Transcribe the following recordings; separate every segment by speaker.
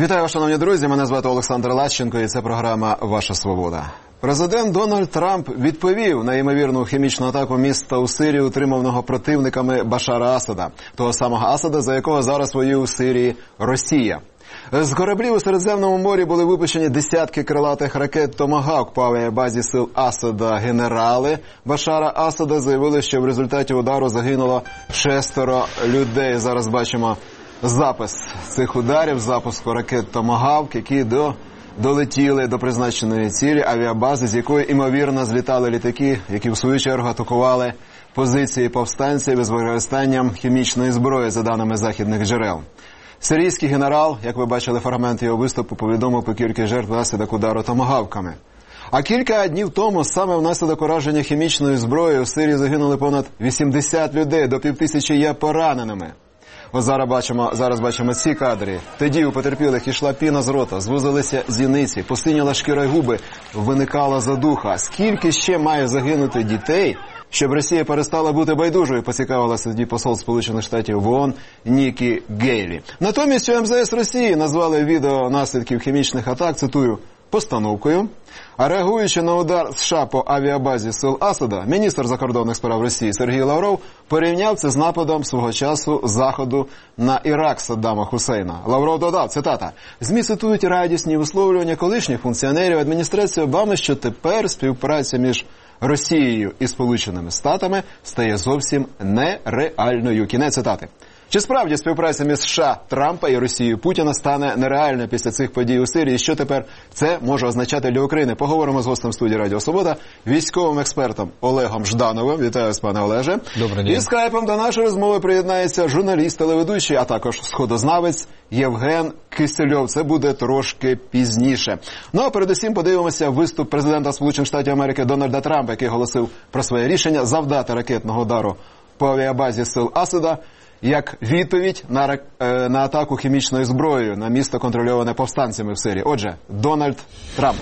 Speaker 1: Вітаю, шановні друзі, мене звати Олександр Лащенко і це програма «Ваша свобода». Президент Дональд Трамп відповів на ймовірну хімічну атаку міста у Сирії, утримуваного противниками Башара Асада, того самого Асада, за якого зараз воює у Сирії Росія. З кораблів у Середземному морі були випущені десятки крилатих ракет «Томагавк» по авіабазі сил Асада. Генерали Башара Асада заявили, що в результаті удару загинуло 6 людей. Зараз бачимо запис цих ударів, запуску ракет «Томагавк», які долетіли до призначеної цілі авіабази, з якої, ймовірно, злітали літаки, які в свою чергу атакували позиції повстанців із використанням хімічної зброї, за даними західних джерел. Сирійський генерал, як ви бачили фрагмент його виступу, повідомив про кількість жертв внаслідок удару томагавками. А кілька днів тому саме внаслідок ураження хімічною зброєю у Сирії загинули понад 80 людей, до 5000 є пораненими. Ось зараз бачимо ці кадри. Тоді у потерпілих ішла піна з рота, звузилися зіниці, посиніла шкіра й губи, виникала задуха. Скільки ще має загинути дітей, щоб Росія перестала бути байдужою, поцікавилася тоді посол Сполучених Штатів в ООН Нікі Гейлі. Натомість у МЗС Росії назвали відео наслідків хімічних атак, цитую, постановкою. А реагуючи на удар США по авіабазі сил Асада, міністр закордонних справ Росії Сергій Лавров порівняв це з нападом свого часу Заходу на Ірак Саддама Хусейна. Лавров додав, цитата, «ЗМІ цитують радісні висловлювання колишніх функціонерів адміністрації Обами, що тепер співпраця між Росією і Сполученими Штатами стає зовсім нереальною». Кінець цитати. Чи справді співпраця між США, Трампа і Росією Путіна стане нереальною після цих подій у Сирії? Що тепер це може означати для України? Поговоримо з гостем студії Радіо Свобода, військовим експертом Олегом Ждановим. Вітаю вас, пане Олеже.
Speaker 2: Добрий день.
Speaker 1: І скайпом до нашої розмови приєднається журналіст, телеведучий, а також сходознавець Євген Кисельов. Це буде трошки пізніше. Ну а передусім подивимося виступ президента Сполучених Штатів Америки Дональда Трампа, який оголосив про своє рішення завдати ракетного удару по авіабазі сил Асада, як відповідь на атаку хімічною зброєю на місто, контрольоване повстанцями в Сирії. Отже, Дональд Трамп.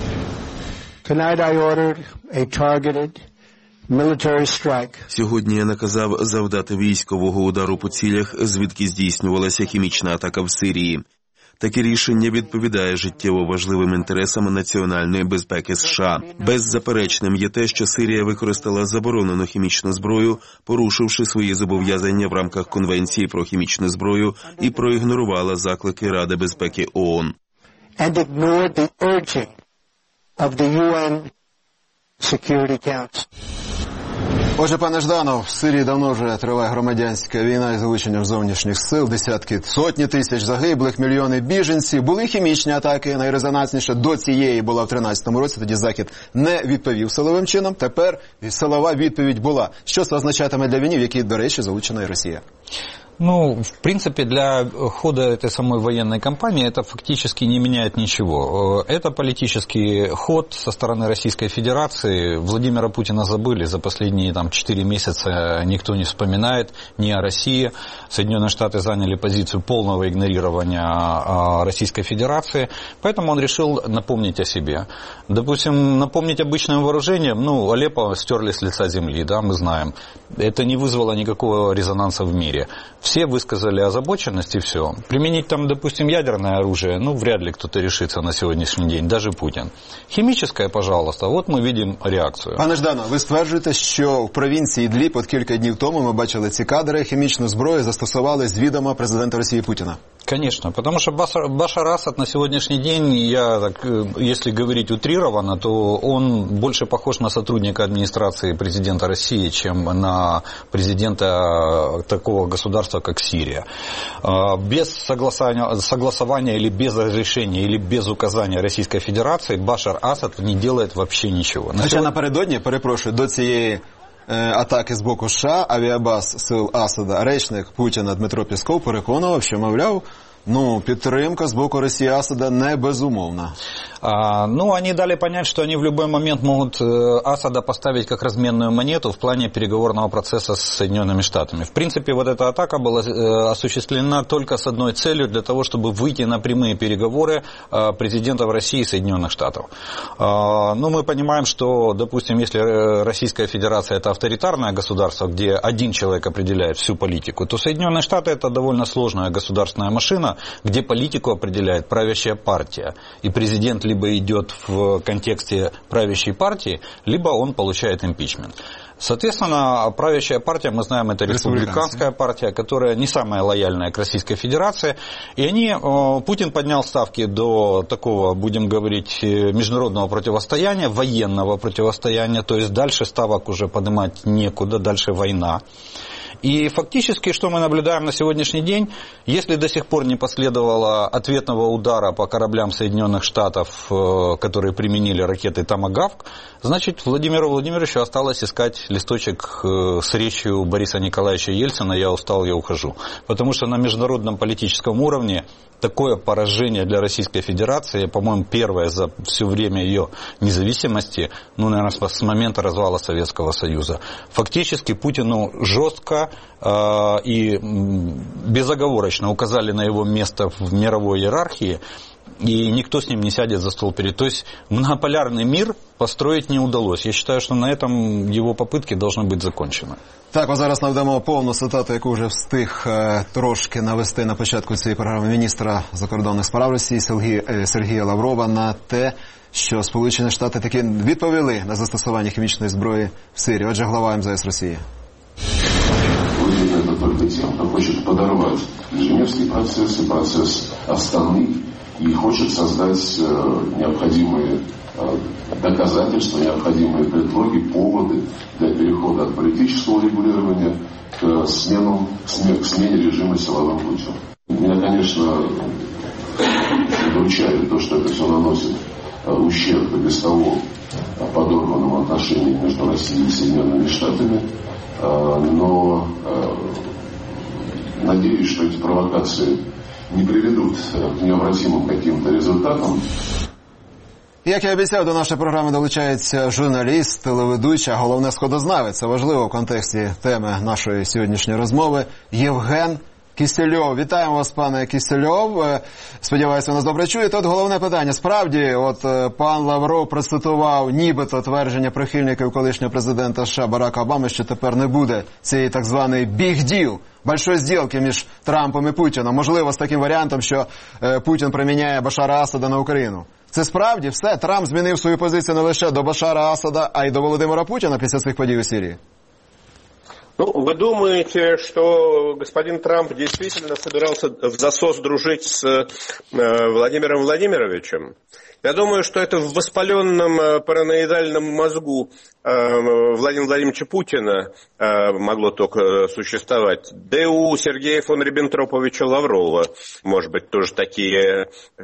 Speaker 3: Сьогодні я наказав завдати військового удару по цілях, звідки здійснювалася хімічна атака в Сирії. Таке рішення відповідає життєво важливим інтересам національної безпеки США. Беззаперечним є те, що Сирія використала заборонену хімічну зброю, порушивши свої зобов'язання в рамках Конвенції про хімічну зброю і проігнорувала заклики Ради безпеки ООН.
Speaker 1: Отже, пане Жданов, в Сирії давно вже триває громадянська війна із залученням зовнішніх сил, сотні тисяч загиблих, мільйони біженців. Були хімічні атаки, найрезонансніше до цієї була в 13-му році, тоді Захід не відповів силовим чином, тепер силова відповідь була. Що це означатиме для війни, в якій, до речі, залучена і Росія?
Speaker 2: Ну, в принципе, для хода этой самой военной кампании это фактически не меняет ничего. Это политический ход со стороны Российской Федерации. Владимира Путина забыли, за последние 4 месяца никто не вспоминает ни о России. Соединенные Штаты заняли позицию полного игнорирования Российской Федерации, поэтому он решил напомнить о себе. Допустим, напомнить обычным вооружением, Алеппо стерли с лица земли, да, мы знаем. Это не вызвало никакого резонанса в мире. Все высказали озабоченность и все. Применить там, допустим, ядерное оружие, вряд ли кто-то решится на сегодняшний день, даже Путин. Химическое, пожалуйста, вот мы видим реакцію.
Speaker 1: Пане Ждано, ви стверджуєте, що в провінції Ідліб от кілька днів тому ми бачили ці кадри, хімічну зброю застосували з відома президента Росії Путіна?
Speaker 2: Конечно, потому что Башар Асад на сегодняшний день, если говорить утрированно, то он больше похож на сотрудника администрации президента России, чем на президента такого государства, как Сирия. Без согласования или без разрешения, или без указания Российской Федерации Башар Асад не делает вообще ничего.
Speaker 1: Хоча напередодні, перепрошую, до цієї атаки з боку США, авіабаз сил Асада, речник Путіна Дмитро Пєсков переконував, що, мовляв, підтримка з боку Росії Асада не безумовна.
Speaker 2: Они дали понять, что они в любой момент могут Асада поставить как разменную монету в плане переговорного процесса с Соединенными Штатами. В принципе, вот эта атака была осуществлена только с одной целью, для того, чтобы выйти на прямые переговоры президентов России и Соединенных Штатов. Мы понимаем, что, допустим, если Российская Федерация это авторитарное государство, где один человек определяет всю политику, то Соединенные Штаты это довольно сложная государственная машина, закона, где политику определяет правящая партия. И президент либо идет в контексте правящей партии, либо он получает импичмент. Соответственно, правящая партия, мы знаем, это республиканская партия, которая не самая лояльная к Российской Федерации. И Путин поднял ставки до такого, будем говорить, международного противостояния, военного противостояния, то есть дальше ставок уже поднимать некуда, дальше война. И фактически, что мы наблюдаем на сегодняшний день, если до сих пор не последовало ответного удара по кораблям Соединенных Штатов, которые применили ракеты «Томагавк», значит, Владимиру Владимировичу осталось искать листочек с речью Бориса Николаевича Ельцина «Я устал, я ухожу». Потому что на международном политическом уровне такое поражение для Российской Федерации, по-моему, первое за все время ее независимости, наверное, с момента развала Советского Союза. Фактически Путину жестко и безоговорочно указали на его место в мировой иерархии, и никто с ним не сядет за стол перед. То есть многополярный мир построить не удалось. Я считаю, що на этом его попытки должны быть закончены.
Speaker 1: Так, ось зараз наведемо повну цитату, яку вже встиг трошки навести на початку цієї програми міністра закордонних справ Росії Сергія Лаврова на те, що Сполучені Штати таки відповіли на застосування хімічної зброї в Сирії. Отже, глава МЗС Росії.
Speaker 4: Это только тем, кто хочет подорвать Женевский процесс и процесс Астаны, и хочет создать необходимые доказательства, необходимые предлоги, поводы для перехода от политического регулирования к смене режима силовым путем. Меня, конечно, удручает то, что это все наносит ущерб и без того подорванному отношению между Россией и Соединенными Штатами, но надеюсь, что эти провокации не приведут к необратимым каким-то результатам.
Speaker 1: Як я обіцяв, до нашої програми долучається журналіст, телеведуча, головне сходознавець. Це важливо в контексті теми нашої сьогоднішньої розмови. Євген Кісельов. Вітаємо вас, пане Кісельов. Сподіваюся, ви нас добре чуєте. От головне питання. Справді, пан Лавров процитував нібито твердження прихильників колишнього президента США Барака Обами, що тепер не буде цієї так званої «big deal», большої зділки між Трампом і Путіном. Можливо, з таким варіантом, що Путін приміняє Башара Асада на Україну. Це справді все? Трамп змінив свою позицію не лише до Башара Асада, а й до Володимира Путіна після цих подій у Сирии?
Speaker 5: Вы думаете, что господин Трамп действительно собирался в засос дружить с Владимиром Владимировичем? Я думаю, что это в воспаленном параноидальном мозгу Владимира Владимировича Путина могло только существовать. Да и у Сергея фон Риббентроповича Лаврова, может быть, тоже такие,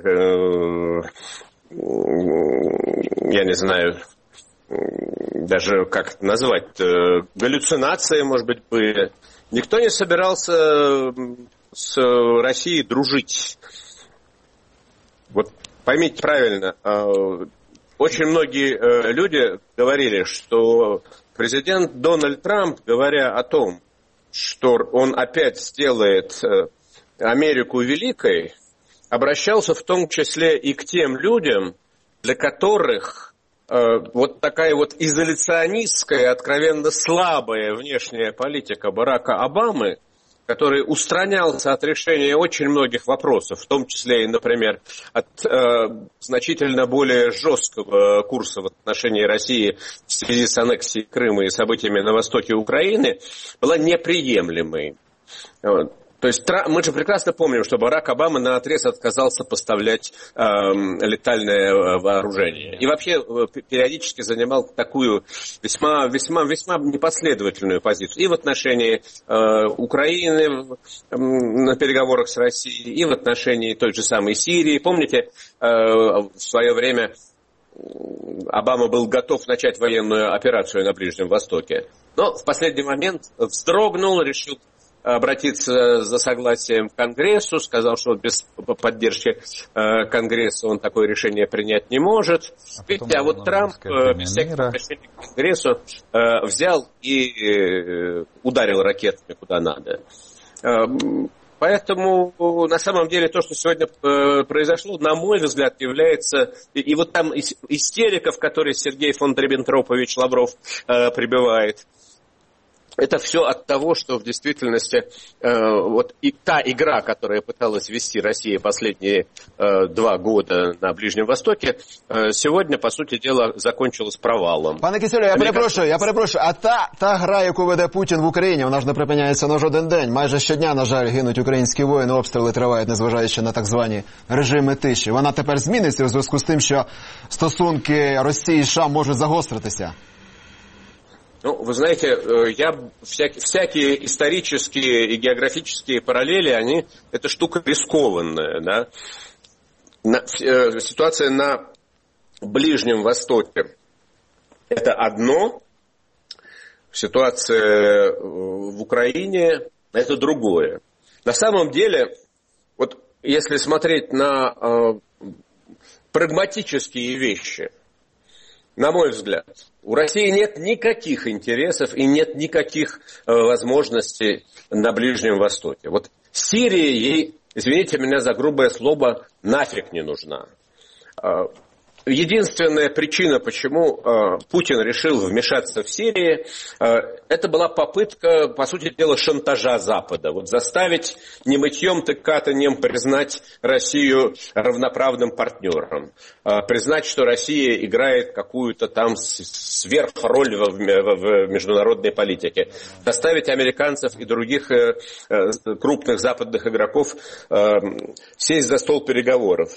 Speaker 5: я не знаю, даже как это назвать, галлюцинации, может быть, были. Никто не собирался с Россией дружить. Вот поймите правильно, очень многие люди говорили, что президент Дональд Трамп, говоря о том, что он опять сделает Америку великой, обращался в том числе и к тем людям, для которых вот такая вот изоляционистская, откровенно слабая внешняя политика Барака Обамы, который устранялся от решения очень многих вопросов, в том числе и, например, от значительно более жесткого курса в отношении России в связи с аннексией Крыма и событиями на востоке Украины, была неприемлемой. То есть мы же прекрасно помним, что Барак Обама наотрез отказался поставлять летальное вооружение. И вообще периодически занимал такую весьма непоследовательную позицию. И в отношении Украины на переговорах с Россией, и в отношении той же самой Сирии. Помните, в свое время Обама был готов начать военную операцию на Ближнем Востоке. Но в последний момент вздрогнул, решил обратиться за согласием к Конгрессу, сказал, что без поддержки Конгресса он такое решение принять не может. А вот Трамп без всякого обращения к Конгрессу взял и ударил ракетами куда надо. Поэтому, на самом деле, то, что сегодня произошло, на мой взгляд, является... И вот там истерика, в которой Сергей фон Риббентропович Лавров пребывает, это все от того, что в действительности вот и та игра, которая пыталась вести Россия последние 2 года на Ближнем Востоке, сегодня, по сути дела, закончилась провалом.
Speaker 1: Пане Кисілю, я перепрошую, а та гра, яку веде Путін в Україні, вона ж не припиняється на жоден день. Майже щодня, на жаль, гинуть українські воїни, обстріли тривають, незважаючи на так звані режими тиші. Вона тепер зміниться у зв'язку з тим, що стосунки Росії і США можуть загостритися?
Speaker 5: Ну, вы знаете, всякие исторические и географические параллели, это штука рискованная, да. Ситуация на Ближнем Востоке – это одно, ситуация в Украине – это другое. На самом деле, вот если смотреть на прагматические вещи, на мой взгляд, у России нет никаких интересов и нет никаких возможностей на Ближнем Востоке. Вот Сирия ей, извините меня за грубое слово, нафиг не нужна. Единственная причина, почему Путин решил вмешаться в Сирию, это была попытка, по сути дела, шантажа Запада. Вот заставить не мытьем так катаньем признать Россию равноправным партнером. Признать, что Россия играет какую-то там сверхроль в международной политике. Заставить американцев и других крупных западных игроков сесть за стол переговоров.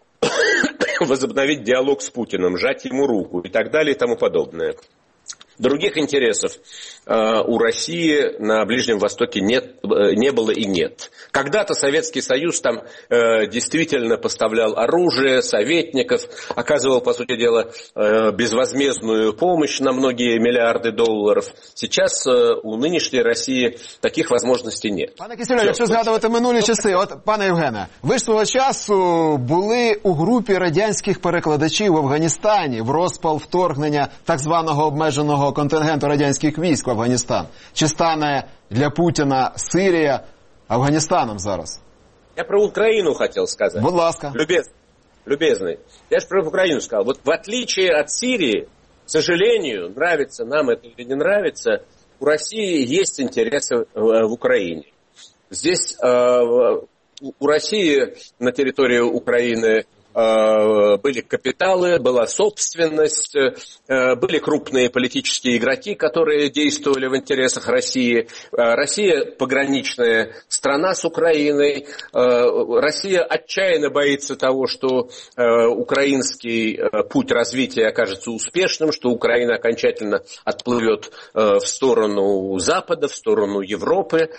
Speaker 5: Возобновить диалог с Путиным, сжать ему руку и так далее и тому подобное. Других интересов у России на Ближнем Востоке не было и нет. Когда-то Советский Союз там действительно поставлял оружие, советников, оказывал, по сути дела, безвозмездную помощь на многие миллиарды долларов. Сейчас у нынешней России таких возможностей нет.
Speaker 1: Пане Кисілю, якщо згадувати минулі часи, от, пане Євгене, ви ж свого часу були у групі радянських перекладачів в Афганістані в розпал вторгнення так званого обмеженого контингенту радянських військ в Афганістан. Чи стане для Путіна Сирія Афганістаном зараз?
Speaker 5: Я про Украину хотел сказать.
Speaker 1: Будь ласка.
Speaker 5: Любезный. Я же про Украину сказал. Вот в отличие от Сирии, к сожалению, нравится нам это или не нравится, у России есть интересы в Украине. Здесь у России на территории Украины были капиталы, была собственность, были крупные политические игроки, которые действовали в интересах России. Россия пограничная страна с Украиной. Россия отчаянно боится того, что украинский путь развития окажется успешным, что Украина окончательно отплывет в сторону Запада, в сторону Европы,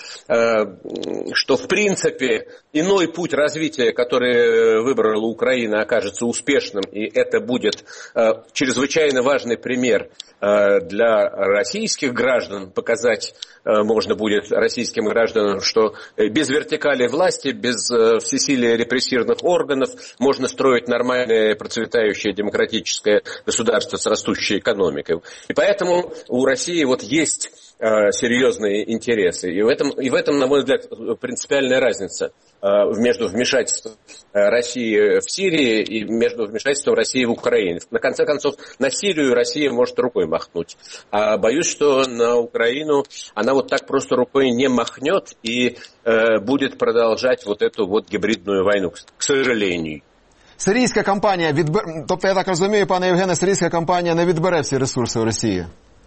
Speaker 5: что в принципе иной путь развития, который выбрала Украина, окажется успешным, и это будет чрезвычайно важный пример для российских граждан. Показать можно будет российским гражданам, что без вертикали власти, без всесилия репрессивных органов можно строить нормальное, процветающее демократическое государство с растущей экономикой. И поэтому у России вот есть серьезные интересы. И в этом, на мой взгляд, принципиальная разница между вмешательством России в Сирии и между вмешательством России в Украине. На конце концов, на Сирию Россия может рукой махнуть. А боюсь, что на Украину она вот так просто рукой не махнет и будет продолжать вот эту вот гибридную войну, к сожалению.
Speaker 1: Сирійська кампанія, тобто, я так розумію, пане Євгене, сирійська кампанія не відбере всі ресурси у Росії?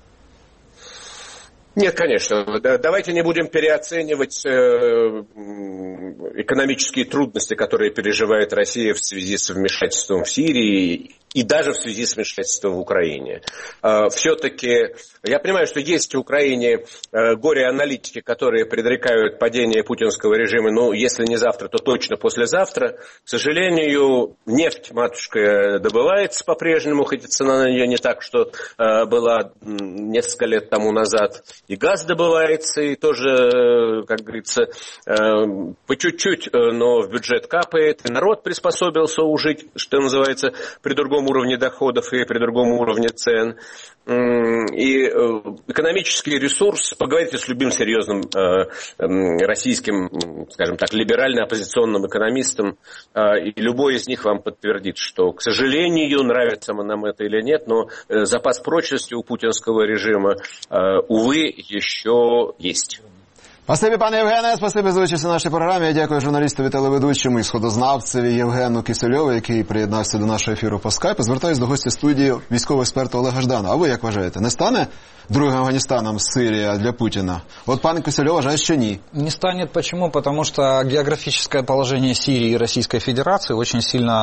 Speaker 5: Нет, конечно. Давайте не будем переоценивать экономические трудности, которые переживает Россия в связи с вмешательством в Сирии и даже в связи с вмешательством в Украине. Все-таки я понимаю, что есть в Украине горе-аналитики, которые предрекают падение путинского режима, ну, если не завтра, то точно послезавтра. К сожалению, нефть, матушка, добывается по-прежнему, хотя цена на нее не так, что была несколько лет тому назад. И газ добывается, и тоже, как говорится, по чуть-чуть, но в бюджет капает. И народ приспособился жить, что называется, при другом уровне доходов и при другом уровне цен. И экономический ресурс, поговорите с любым серьезным российским, скажем так, либерально-оппозиционным экономистом, и любой из них вам подтвердит, что, к сожалению, нравится нам это или нет, но запас прочности у путинского режима, увы, еще есть.
Speaker 1: Спасибі, пане Євгене, спасибі за участь у нашій програмі. Я дякую журналістові телеведучому і сходознавцеві Євгену Кисельову, який приєднався до нашого ефіру по скайпу. Звертаюсь до гостя студії військового експерта Олега Ждана. А ви як вважаєте, не стане другим Афганистаном Сирия для Путина? Вот пан Кисельов вважає, що ні.
Speaker 2: Не станет. Почему? Потому что географическое положение Сирии и Российской Федерации очень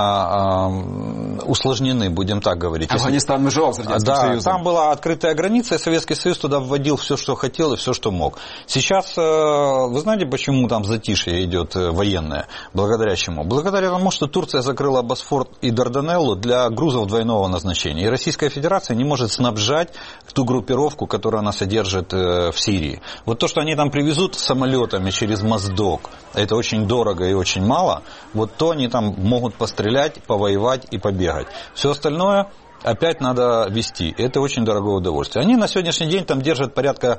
Speaker 2: сильно усложнены, будем так говорить.
Speaker 1: Афганистан межевал с Советским Союзом.
Speaker 2: Там была открытая граница, и Советский Союз туда вводил все, что хотел и все, что мог. Сейчас, вы знаете, почему там затишье идет военное? Благодаря чему? Благодаря тому, что Турция закрыла Босфор и Дарданеллу для грузов двойного назначения. И Российская Федерация не может снабжать ту группировку, которую она содержит в Сирии. Вот то, что они там привезут самолетами через Моздок, это очень дорого и очень мало, вот то они там могут пострелять, повоевать и побегать. Все остальное опять надо вести. Это очень дорогое удовольствие. Они на сегодняшний день там держат порядка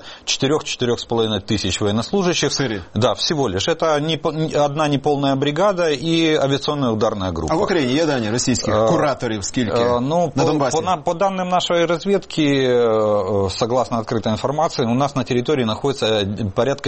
Speaker 2: 4-4,5 тысяч военнослужащих.
Speaker 1: В Сирии?
Speaker 2: Да, всего лишь. Это одна неполная бригада и авиационная ударная группа.
Speaker 1: А в Украине є дані російських кураторів скільки на Донбасі?
Speaker 2: По данным нашей разведки, согласно открытой информации, у нас на территории находится порядка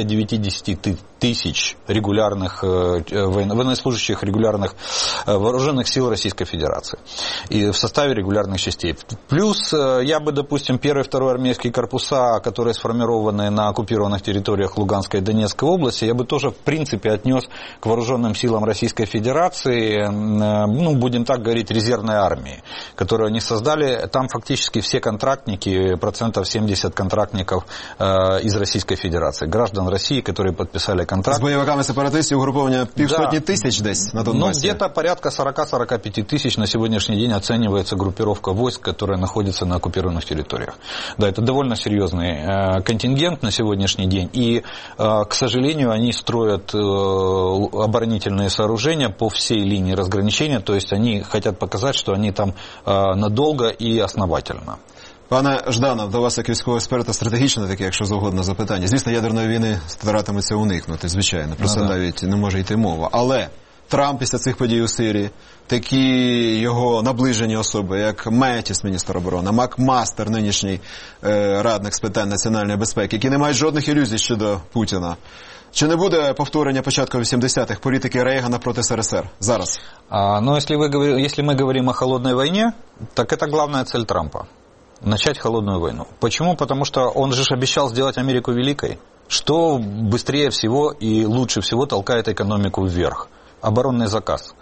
Speaker 2: 90 тысяч регулярных военнослужащих регулярных вооруженных сил Российской Федерации. И в составе регулярных частей. Плюс я бы, допустим, 1-й и 2-й армейские корпуса, которые сформированы на оккупированных территориях Луганской и Донецкой области, я бы тоже, в принципе, отнес к вооруженным силам Российской Федерации, ну, будем так говорить, резервной армии, которую они создали. Там фактически все контрактники, 70% контрактников из Российской Федерации, граждан России, которые подписали контракт.
Speaker 1: С боевиками сепаратистов угрупования півсотні тысяч здесь, на Донбассе?
Speaker 2: Ну, где-то порядка 40-45 тысяч на сегодняшний день оценивается группировка войск, которые находятся на оккупированных территориях. Да, это довольно серьезный контингент на сегодняшний день. И, к сожалению, они строят оборонительные сооружения по всей линии разграничения. То есть они хотят показать, что они там надолго и основательно.
Speaker 1: Пане Жданов, до вас як військового експерта стратегічне таке, якщо завгодно, запитання. Звісно, ядерної війни старатимуться уникнути, звичайно. Про це навіть не може йти мова. Але Трамп після цих подій у Сирії, такі його наближені особи, як Метіс, міністр оборони, Макмастер, нинішній радник з питань національної безпеки, які не мають жодних ілюзій щодо Путіна. Чи не буде повторення початку 80-х політики Рейгана проти СРСР зараз?
Speaker 2: Но если мы говорим о холодной войне, так это главная цель Трампа. Начать холодную войну. Почему? Потому что он же обещал сделать Америку великой. Что быстрее всего и лучше всего толкает экономику вверх? Оборонный заказ.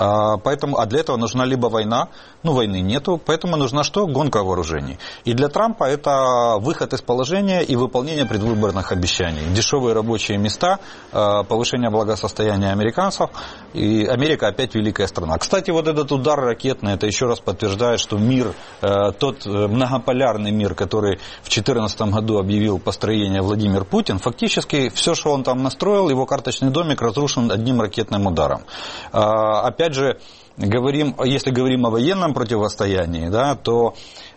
Speaker 2: А для этого нужна либо война, войны нету, поэтому нужна что? Гонка вооружений. И для Трампа это выход из положения и выполнение предвыборных обещаний. Дешевые рабочие места, повышение благосостояния американцев, и Америка опять великая страна. Кстати, вот этот удар ракетный, это еще раз подтверждает, что мир, тот многополярный мир, который в 2014 году объявил построение Владимир Путин, фактически все, что он там настроил, его карточный домик разрушен одним ракетным ударом. Опять же, если говорим о военном противостоянии, да, то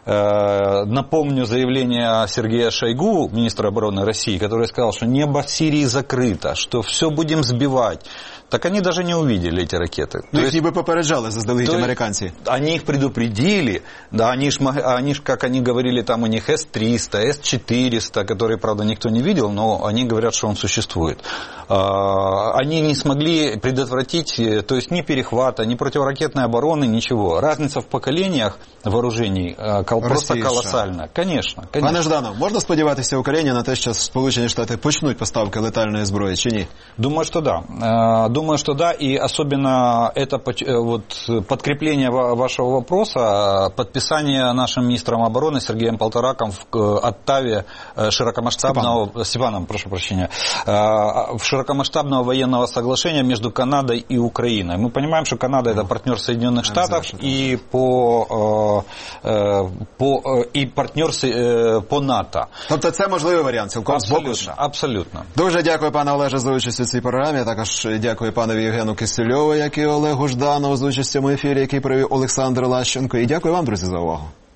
Speaker 2: напомню заявление Сергея Шойгу, министра обороны России, который сказал, что небо Сирии закрыто, что все будем сбивать. Так они даже не увидели эти ракеты.
Speaker 1: Ну, их ніби попереджали заздалегідь американці.
Speaker 2: Они их предупредили, да, они ж, как они говорили, там у них С-300, С-400, которые, правда, никто не видел, но они говорят, что он существует. Они не смогли предотвратить, то есть ни перехвата, ни противоракетной обороны, ничего. Разница в поколениях вооружений просто колоссальна. Конечно.
Speaker 1: Пане Жданов, можна сподіватися Україні на те, що Сполучені Штати почнуть поставки летальної зброї, чи ні?
Speaker 2: Думаю, что да, и особенно это подкрепление вашего вопроса, подписание нашим министром обороны Сергеем Полтораком в Оттаве широкомасштабного военного соглашения между Канадой и Украиной. Мы понимаем, что Канада это партнер Соединенных Штатов и партнер по НАТО.
Speaker 1: Тобто це можливий варіант, цілком з боку?
Speaker 2: Абсолютно.
Speaker 1: Дуже дякую, пане Олеже, за участь у цій програмі. Також дякую панові Євгену Кисельову, як і Олегу Жданову з участю в ефірі, який провів Олександр Лащенко. І дякую вам, друзі, за увагу.